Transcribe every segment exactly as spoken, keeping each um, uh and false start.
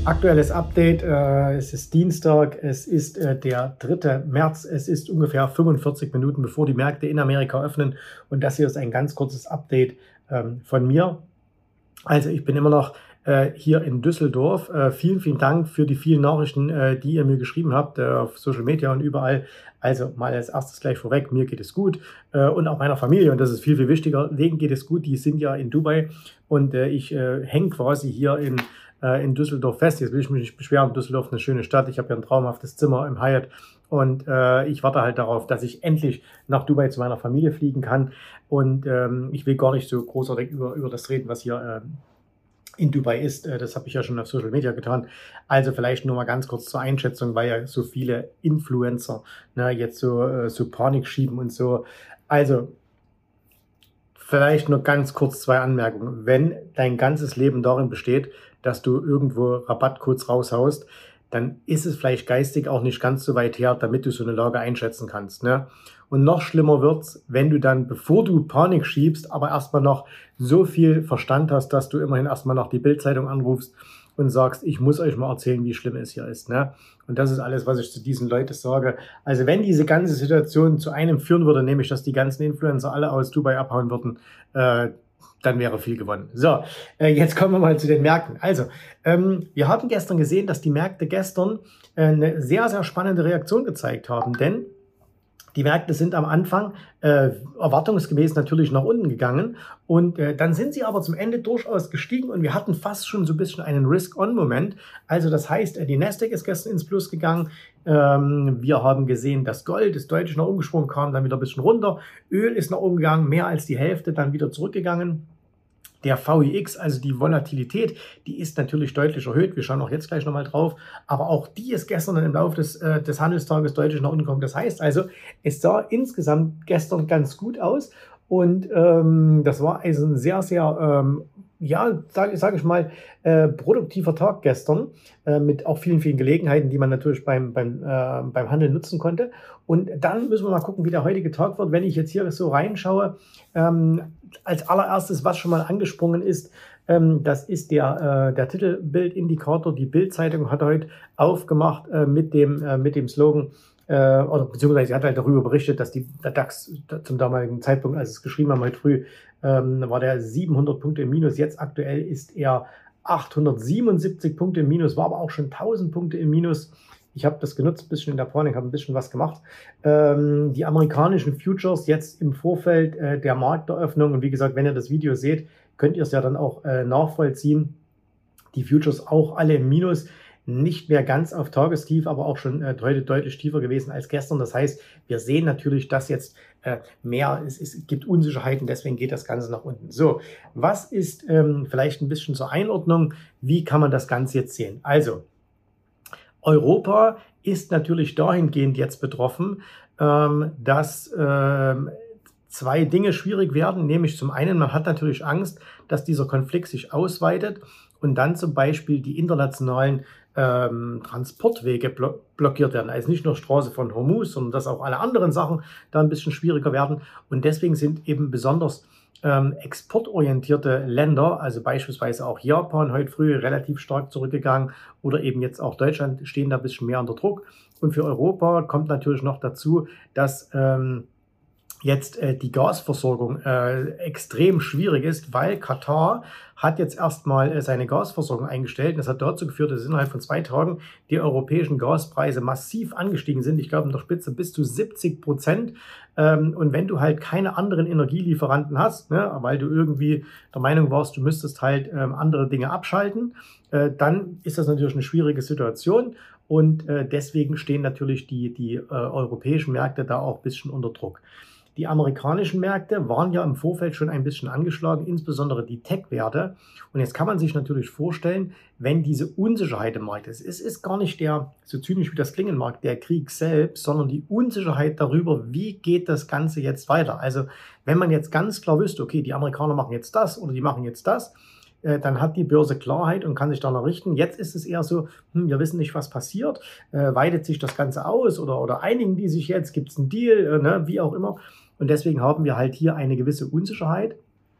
Aktuelles Update, äh, es ist Dienstag, es ist äh, der dritte März, es ist ungefähr fünfundvierzig Minuten, bevor die Märkte in Amerika öffnen, und das hier ist ein ganz kurzes Update ähm, von mir. Also ich bin immer noch äh, hier in Düsseldorf. Äh, vielen, vielen Dank für die vielen Nachrichten, äh, die ihr mir geschrieben habt, äh, auf Social Media und überall. Also mal als erstes gleich vorweg, mir geht es gut äh, und auch meiner Familie, und das ist viel, viel wichtiger, denen geht es gut, die sind ja in Dubai, und äh, ich äh, hänge quasi hier in, äh, in Düsseldorf fest. Jetzt will ich mich nicht beschweren, Düsseldorf ist eine schöne Stadt, ich habe ja ein traumhaftes Zimmer im Hyatt, und äh, ich warte halt darauf, dass ich endlich nach Dubai zu meiner Familie fliegen kann, und ähm, ich will gar nicht so großartig über, über das reden, was hier äh, in Dubai ist. Das habe ich ja schon auf Social Media getan. Also vielleicht nur mal ganz kurz zur Einschätzung, weil ja so viele Influencer ne, jetzt so, so Panik schieben und so. Also vielleicht nur ganz kurz zwei Anmerkungen. Wenn dein ganzes Leben darin besteht, dass du irgendwo Rabattcodes raushaust, dann ist es vielleicht geistig auch nicht ganz so weit her, damit du so eine Lage einschätzen kannst. Ne? Und noch schlimmer wird's, wenn du dann, bevor du Panik schiebst, aber erstmal noch so viel Verstand hast, dass du immerhin erstmal noch die Bild-Zeitung anrufst und sagst, ich muss euch mal erzählen, wie schlimm es hier ist. Ne? Und das ist alles, was ich zu diesen Leuten sage. Also wenn diese ganze Situation zu einem führen würde, nämlich, dass die ganzen Influencer alle aus Dubai abhauen würden, äh, dann wäre viel gewonnen. So, äh, jetzt kommen wir mal zu den Märkten. Also, ähm, wir haben gestern gesehen, dass die Märkte gestern äh, eine sehr, sehr spannende Reaktion gezeigt haben, denn die Märkte sind am Anfang äh, erwartungsgemäß natürlich nach unten gegangen, und äh, dann sind sie aber zum Ende durchaus gestiegen, und wir hatten fast schon so ein bisschen einen Risk-on-Moment. Also das heißt, äh, die Nasdaq ist gestern ins Plus gegangen. Ähm, wir haben gesehen, das Gold ist deutlich nach oben gesprungen, kam dann wieder ein bisschen runter. Öl ist nach oben gegangen, mehr als die Hälfte, dann wieder zurückgegangen. Der V I X, also die Volatilität, die ist natürlich deutlich erhöht. Wir schauen auch jetzt gleich nochmal drauf. Aber auch die ist gestern im Laufe des, äh, des Handelstages deutlich nach unten gekommen. Das heißt also, es sah insgesamt gestern ganz gut aus. Und ähm, das war also ein sehr, sehr, ähm, ja, sage sag ich mal, äh, produktiver Tag gestern, äh, mit auch vielen, vielen Gelegenheiten, die man natürlich beim, beim, äh, beim Handeln nutzen konnte. Und dann müssen wir mal gucken, wie der heutige Tag wird. Wenn ich jetzt hier so reinschaue, ähm, als allererstes, was schon mal angesprungen ist, ähm, das ist der, äh, der Titelbildindikator. Die Bild-Zeitung hat heute aufgemacht äh, mit, dem, äh, mit dem Slogan, äh, oder beziehungsweise sie hat halt darüber berichtet, dass die, der DAX zum damaligen Zeitpunkt, als es geschrieben haben, heute früh, ähm, war der siebenhundert Punkte im Minus. Jetzt aktuell ist er achthundertsiebenundsiebzig Punkte im Minus, war aber auch schon tausend Punkte im Minus. Ich habe das genutzt, ein bisschen in der Panik, habe ein bisschen was gemacht. Ähm, die amerikanischen Futures jetzt im Vorfeld äh, der Markteröffnung, und wie gesagt, wenn ihr das Video seht, könnt ihr es ja dann auch äh, nachvollziehen. Die Futures auch alle im Minus, nicht mehr ganz auf Tagestief, aber auch schon äh, heute deutlich tiefer gewesen als gestern. Das heißt, wir sehen natürlich, dass jetzt äh, mehr, es, es gibt Unsicherheiten, deswegen geht das Ganze nach unten. So, was ist ähm, vielleicht ein bisschen zur Einordnung, wie kann man das Ganze jetzt sehen? Also, Europa ist natürlich dahingehend jetzt betroffen, ähm, dass ähm, zwei Dinge schwierig werden, nämlich zum einen, man hat natürlich Angst, dass dieser Konflikt sich ausweitet und dann zum Beispiel die internationalen ähm, Transportwege blo blockiert werden. Also nicht nur Straße von Hormuz, sondern dass auch alle anderen Sachen da ein bisschen schwieriger werden, und deswegen sind eben besonders Ähm, exportorientierte Länder, also beispielsweise auch Japan, heute früh relativ stark zurückgegangen, oder eben jetzt auch Deutschland, stehen da ein bisschen mehr unter Druck. Und für Europa kommt natürlich noch dazu, dass ähm, jetzt äh, die Gasversorgung äh, extrem schwierig ist, weil Katar hat jetzt erstmal äh, seine Gasversorgung eingestellt. Das hat dazu geführt, dass innerhalb von zwei Tagen die europäischen Gaspreise massiv angestiegen sind. Ich glaube in der Spitze bis zu siebzig Prozent. Ähm, und wenn du halt keine anderen Energielieferanten hast, ne, weil du irgendwie der Meinung warst, du müsstest halt ähm, andere Dinge abschalten, äh, dann ist das natürlich eine schwierige Situation. Und äh, deswegen stehen natürlich die, die äh, europäischen Märkte da auch ein bisschen unter Druck. Die amerikanischen Märkte waren ja im Vorfeld schon ein bisschen angeschlagen, insbesondere die Tech-Werte. Und jetzt kann man sich natürlich vorstellen, wenn diese Unsicherheit im Markt ist, es ist gar nicht der, so zynisch wie das klingen mag, der Krieg selbst, sondern die Unsicherheit darüber, wie geht das Ganze jetzt weiter. Also wenn man jetzt ganz klar wüsste, okay, die Amerikaner machen jetzt das oder die machen jetzt das, äh, dann hat die Börse Klarheit und kann sich danach richten. Jetzt ist es eher so, hm, wir wissen nicht, was passiert, äh, weitet sich das Ganze aus oder, oder einigen die sich jetzt, gibt es einen Deal, äh, ne, wie auch immer. Und deswegen haben wir halt hier eine gewisse Unsicherheit.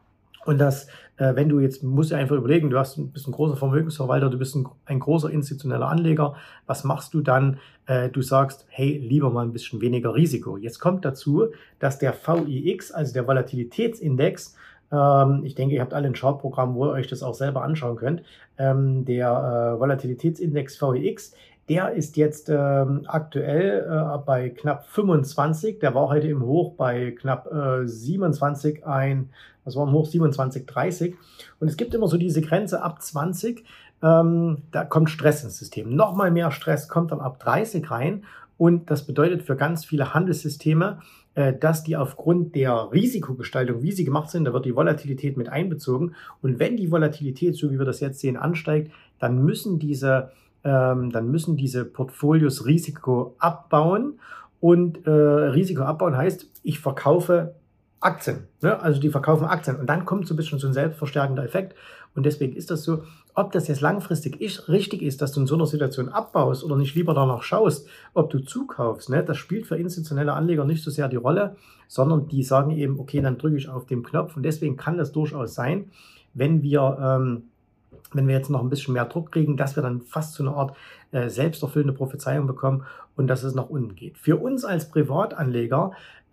Und das, äh, wenn du jetzt, musst du einfach überlegen, du hast, bist ein großer Vermögensverwalter, du bist ein, ein großer institutioneller Anleger, was machst du dann? Äh, du sagst, hey, lieber mal ein bisschen weniger Risiko. Jetzt kommt dazu, dass der V I X, also der Volatilitätsindex, ähm, ich denke, ihr habt alle ein Chartprogramm, wo ihr euch das auch selber anschauen könnt, ähm, der äh, Volatilitätsindex V I X, der ist jetzt ähm, aktuell äh, bei knapp fünfundzwanzig, der war heute im Hoch bei knapp äh, siebenundzwanzig, ein, was war im Hoch, siebenundzwanzig Komma dreißig. Und es gibt immer so diese Grenze ab zwanzig, ähm, da kommt Stress ins System. Nochmal mehr Stress kommt dann ab dreißig rein und das bedeutet für ganz viele Handelssysteme, äh, dass die aufgrund der Risikogestaltung, wie sie gemacht sind, da wird die Volatilität mit einbezogen. Und wenn die Volatilität, so wie wir das jetzt sehen, ansteigt, dann müssen diese Ähm, dann müssen diese Portfolios Risiko abbauen. Und äh, Risiko abbauen heißt, ich verkaufe Aktien. Ne? Also die verkaufen Aktien. Und dann kommt so ein bisschen so ein selbstverstärkender Effekt. Und deswegen ist das so, ob das jetzt langfristig ist, richtig ist, dass du in so einer Situation abbaust oder nicht lieber danach schaust, ob du zukaufst. Ne? Das spielt für institutionelle Anleger nicht so sehr die Rolle, sondern die sagen eben, okay, dann drücke ich auf den Knopf. Und deswegen kann das durchaus sein, wenn wir... Ähm, wenn wir jetzt noch ein bisschen mehr Druck kriegen, dass wir dann fast so eine Art äh, selbsterfüllende Prophezeiung bekommen und dass es nach unten geht. Für uns als Privatanleger,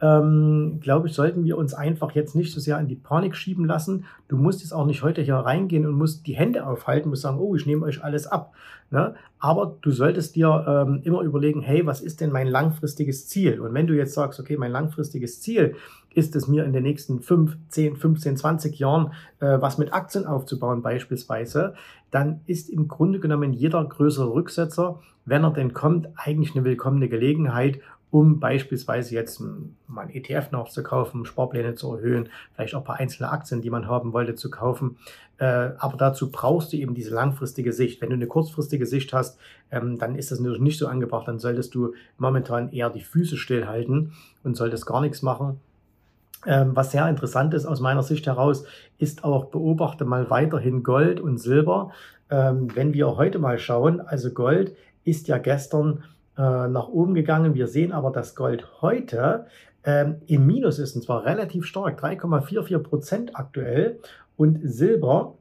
ähm, glaube ich, sollten wir uns einfach jetzt nicht so sehr in die Panik schieben lassen. Du musst jetzt auch nicht heute hier reingehen und musst die Hände aufhalten, musst sagen, oh, ich nehme euch alles ab. Ne? Aber du solltest dir ähm, immer überlegen, hey, was ist denn mein langfristiges Ziel? Und wenn du jetzt sagst, okay, mein langfristiges Ziel ist es mir in den nächsten fünf, zehn, fünfzehn, zwanzig Jahren äh, was mit Aktien aufzubauen beispielsweise, dann ist im Grunde genommen jeder größere Rücksetzer, wenn er denn kommt, eigentlich eine willkommene Gelegenheit, um beispielsweise jetzt mal ein E T F nachzukaufen, Sparpläne zu erhöhen, vielleicht auch ein paar einzelne Aktien, die man haben wollte, zu kaufen. Äh, aber dazu brauchst du eben diese langfristige Sicht. Wenn du eine kurzfristige Sicht hast, ähm, dann ist das natürlich nicht so angebracht. Dann solltest du momentan eher die Füße stillhalten und solltest gar nichts machen. Ähm, was sehr interessant ist aus meiner Sicht heraus, ist auch, beobachte mal weiterhin Gold und Silber. Ähm, wenn wir heute mal schauen, also Gold ist ja gestern äh, nach oben gegangen. Wir sehen aber, dass Gold heute ähm, im Minus ist, und zwar relativ stark, drei Komma vierundvierzig Prozent aktuell. Und Silber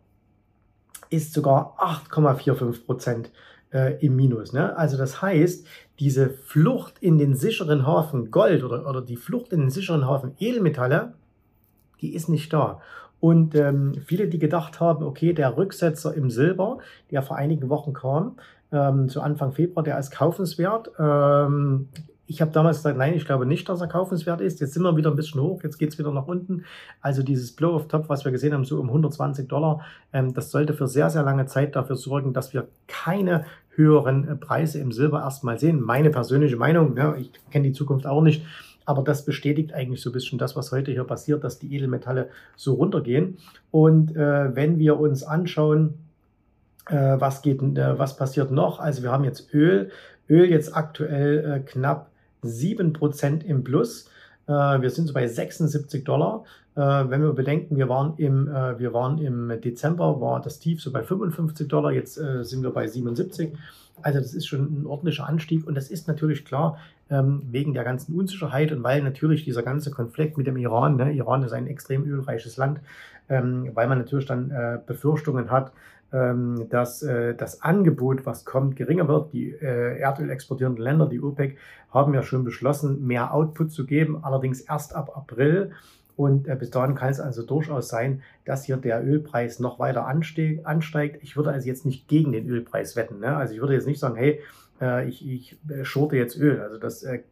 ist sogar acht Komma fünfundvierzig Prozent äh, im Minus. Ne? Also das heißt, diese Flucht in den sicheren Hafen Gold oder, oder die Flucht in den sicheren Hafen Edelmetalle, die ist nicht da. Und ähm, viele, die gedacht haben, okay, der Rücksetzer im Silber, der vor einigen Wochen kam, ähm, zu Anfang Februar, der ist kaufenswert. Ähm, ich habe damals gesagt, nein, ich glaube nicht, dass er kaufenswert ist. Jetzt sind wir wieder ein bisschen hoch, jetzt geht es wieder nach unten. Also dieses Blow of Top, was wir gesehen haben, so um hundertzwanzig Dollar, ähm, das sollte für sehr, sehr lange Zeit dafür sorgen, dass wir keine höheren äh, Preise im Silber erstmal sehen. Meine persönliche Meinung, ne, ich kenne die Zukunft auch nicht, aber das bestätigt eigentlich so ein bisschen das, was heute hier passiert, dass die Edelmetalle so runtergehen. Und äh, wenn wir uns anschauen, äh, was, geht, äh, was passiert noch, also wir haben jetzt Öl, Öl jetzt aktuell äh, knapp sieben Prozent im Plus. Äh, wir sind so bei sechsundsiebzig Dollar. Äh, wenn wir bedenken, wir waren, im, äh, wir waren im Dezember, war das Tief so bei fünfundfünfzig Dollar, jetzt äh, sind wir bei siebenundsiebzig. Also das ist schon ein ordentlicher Anstieg und das ist natürlich klar ähm, wegen der ganzen Unsicherheit und weil natürlich dieser ganze Konflikt mit dem Iran, ne, Iran ist ein extrem ölreiches Land, ähm, weil man natürlich dann äh, Befürchtungen hat, ähm, dass äh, das Angebot, was kommt, geringer wird. Die äh, Erdöl exportierenden Länder, die OPEC, haben ja schon beschlossen, mehr Output zu geben, allerdings erst ab April. Und äh, bis dahin kann es also durchaus sein, dass hier der Ölpreis noch weiter anste- ansteigt. Ich würde also jetzt nicht gegen den Ölpreis wetten. Ne? Also ich würde jetzt nicht sagen, hey, äh, ich, ich äh, shorte jetzt Öl. Also das äh,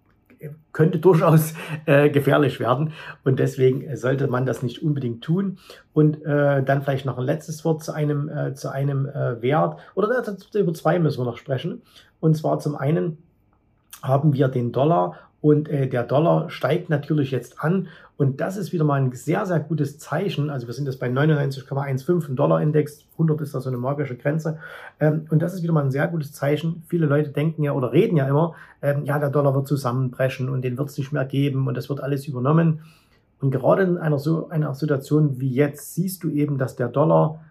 könnte durchaus äh, gefährlich werden. Und deswegen äh, sollte man das nicht unbedingt tun. Und äh, dann vielleicht noch ein letztes Wort zu einem, äh, zu einem äh, Wert. Oder äh, über zwei müssen wir noch sprechen. Und zwar zum einen haben wir den Dollar. Und äh, der Dollar steigt natürlich jetzt an und das ist wieder mal ein sehr, sehr gutes Zeichen. Also wir sind jetzt bei neunundneunzig Komma fünfzehn, ein Dollar-Index, hundert ist da so eine magische Grenze. Ähm, und das ist wieder mal ein sehr gutes Zeichen. Viele Leute denken ja oder reden ja immer, ähm, ja, der Dollar wird zusammenbrechen und den wird es nicht mehr geben und das wird alles übernommen. Und gerade in einer, so einer Situation wie jetzt siehst du eben, dass der Dollar,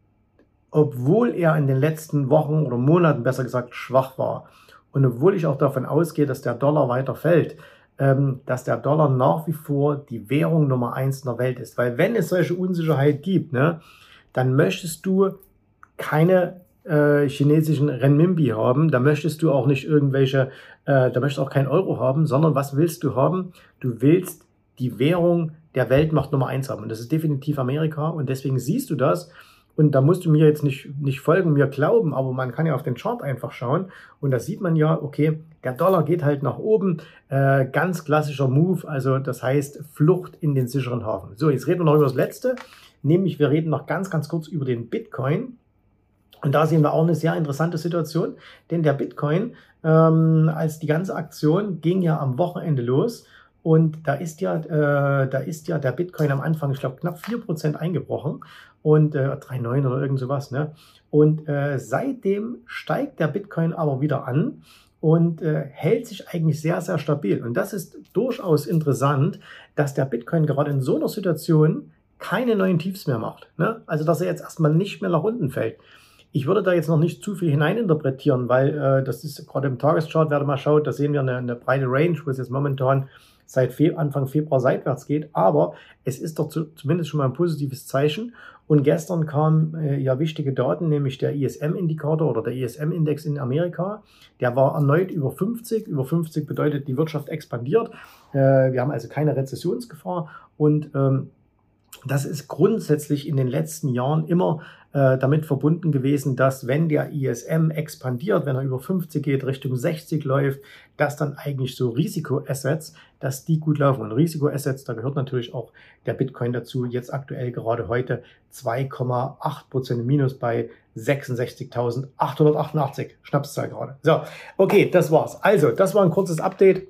obwohl er in den letzten Wochen oder Monaten, besser gesagt, schwach war, und obwohl ich auch davon ausgehe, dass der Dollar weiter fällt, ähm, dass der Dollar nach wie vor die Währung Nummer eins in der Welt ist. Weil wenn es solche Unsicherheit gibt, ne, dann möchtest du keine äh, chinesischen Renminbi haben, da möchtest du auch nicht irgendwelche, äh, da möchtest du auch keinen Euro haben, sondern was willst du haben? Du willst die Währung der Weltmacht Nummer eins haben. Und das ist definitiv Amerika. Und deswegen siehst du das. Und da musst du mir jetzt nicht, nicht folgen, mir glauben, aber man kann ja auf den Chart einfach schauen. Und da sieht man ja, okay, der Dollar geht halt nach oben. Äh, ganz klassischer Move, also das heißt Flucht in den sicheren Hafen. So, jetzt reden wir noch über das Letzte. Nämlich, wir reden noch ganz, ganz kurz über den Bitcoin. Und da sehen wir auch eine sehr interessante Situation, denn der Bitcoin, ähm, als die ganze Aktion ging ja am Wochenende los und da ist ja, äh, da ist ja der Bitcoin am Anfang, ich glaube, knapp vier Prozent eingebrochen und äh, drei Komma neun oder irgend sowas, ne? Und äh, seitdem steigt der Bitcoin aber wieder an und äh, hält sich eigentlich sehr, sehr stabil. Und das ist durchaus interessant, dass der Bitcoin gerade in so einer Situation keine neuen Tiefs mehr macht, ne? Also, dass er jetzt erstmal nicht mehr nach unten fällt. Ich würde da jetzt noch nicht zu viel hineininterpretieren, weil äh, das ist gerade im Tageschart, wer da mal schaut, da sehen wir eine, eine breite Range, wo es jetzt momentan seit Fe Anfang Februar seitwärts geht. Aber es ist doch zu, zumindest schon mal ein positives Zeichen. Und gestern kamen äh, ja wichtige Daten, nämlich der I S M-Indikator oder der I S M-Index in Amerika. Der war erneut über fünfzig. Über fünfzig bedeutet, die Wirtschaft expandiert. Äh, wir haben also keine Rezessionsgefahr. Und ähm, das ist grundsätzlich in den letzten Jahren immer äh, damit verbunden gewesen, dass wenn der I S M expandiert, wenn er über fünfzig geht, Richtung sechzig läuft, dass dann eigentlich so Risikoassets, dass die gut laufen. Und Risikoassets, da gehört natürlich auch der Bitcoin dazu. Jetzt aktuell gerade heute zwei Komma acht Prozent Minus bei sechsundsechzigtausendachthundertachtundachtzig. Schnapszahl gerade. So, okay, das war's. Also, das war ein kurzes Update,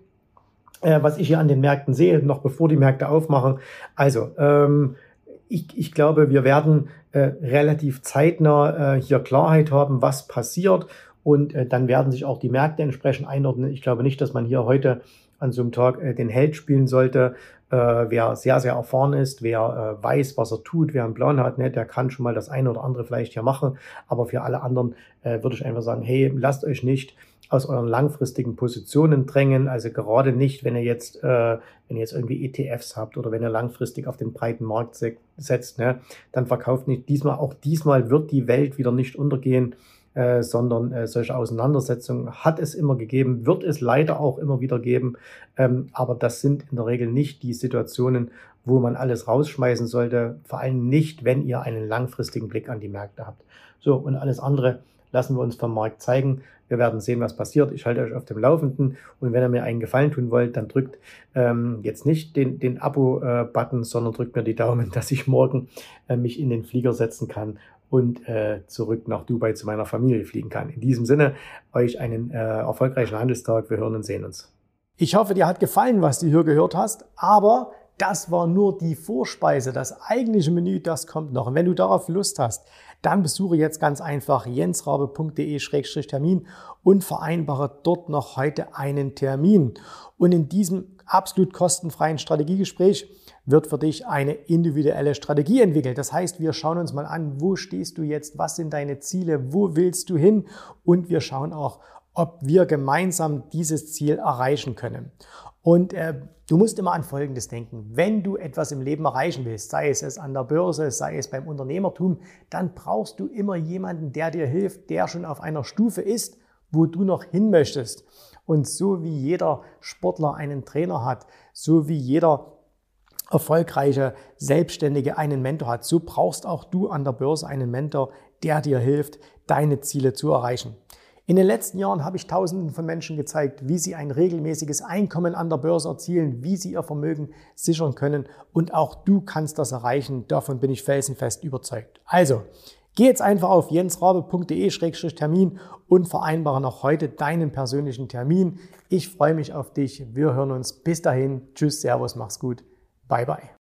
was ich hier an den Märkten sehe, noch bevor die Märkte aufmachen. Also, ähm, ich, ich glaube, wir werden äh, relativ zeitnah äh, hier Klarheit haben, was passiert. Und äh, dann werden sich auch die Märkte entsprechend einordnen. Ich glaube nicht, dass man hier heute an so einem Tag äh, den Held spielen sollte. Äh, wer sehr, sehr erfahren ist, wer äh, weiß, was er tut, wer einen Plan hat, ne, der kann schon mal das eine oder andere vielleicht hier machen. Aber für alle anderen äh, würde ich einfach sagen, hey, lasst euch nicht aus euren langfristigen Positionen drängen, also gerade nicht, wenn ihr jetzt, äh, wenn ihr jetzt irgendwie E T Fs habt oder wenn ihr langfristig auf den breiten Markt se setzt, ne, dann verkauft nicht. Diesmal, auch diesmal wird die Welt wieder nicht untergehen, äh, sondern äh, solche Auseinandersetzungen hat es immer gegeben, wird es leider auch immer wieder geben, ähm, aber das sind in der Regel nicht die Situationen, wo man alles rausschmeißen sollte, vor allem nicht, wenn ihr einen langfristigen Blick an die Märkte habt. So, und alles andere lassen wir uns vom Markt zeigen. Wir werden sehen, was passiert. Ich halte euch auf dem Laufenden. Und wenn ihr mir einen Gefallen tun wollt, dann drückt ähm, jetzt nicht den, den Abo-Button, sondern drückt mir die Daumen, dass ich morgen äh, mich in den Flieger setzen kann und äh, zurück nach Dubai zu meiner Familie fliegen kann. In diesem Sinne, euch einen äh, erfolgreichen Handelstag. Wir hören und sehen uns. Ich hoffe, dir hat gefallen, was du hier gehört hast, aber das war nur die Vorspeise. Das eigentliche Menü, das kommt noch. Und wenn du darauf Lust hast, dann besuche jetzt ganz einfach jensrabe punkt de Schrägstrich Termin und vereinbare dort noch heute einen Termin. Und in diesem absolut kostenfreien Strategiegespräch wird für dich eine individuelle Strategie entwickelt. Das heißt, wir schauen uns mal an, wo stehst du jetzt, was sind deine Ziele, wo willst du hin, und wir schauen auch, ob wir gemeinsam dieses Ziel erreichen können. Und äh, du musst immer an Folgendes denken: Wenn du etwas im Leben erreichen willst, sei es, es an der Börse, sei es beim Unternehmertum, dann brauchst du immer jemanden, der dir hilft, der schon auf einer Stufe ist, wo du noch hin möchtest. Und so wie jeder Sportler einen Trainer hat, so wie jeder erfolgreiche Selbstständige einen Mentor hat, so brauchst auch du an der Börse einen Mentor, der dir hilft, deine Ziele zu erreichen. In den letzten Jahren habe ich Tausenden von Menschen gezeigt, wie sie ein regelmäßiges Einkommen an der Börse erzielen, wie sie ihr Vermögen sichern können, und auch du kannst das erreichen. Davon bin ich felsenfest überzeugt. Also, geh jetzt einfach auf jensrabe punkt de Schrägstrich Termin und vereinbare noch heute deinen persönlichen Termin. Ich freue mich auf dich. Wir hören uns. Bis dahin. Tschüss, Servus, mach's gut. Bye, bye.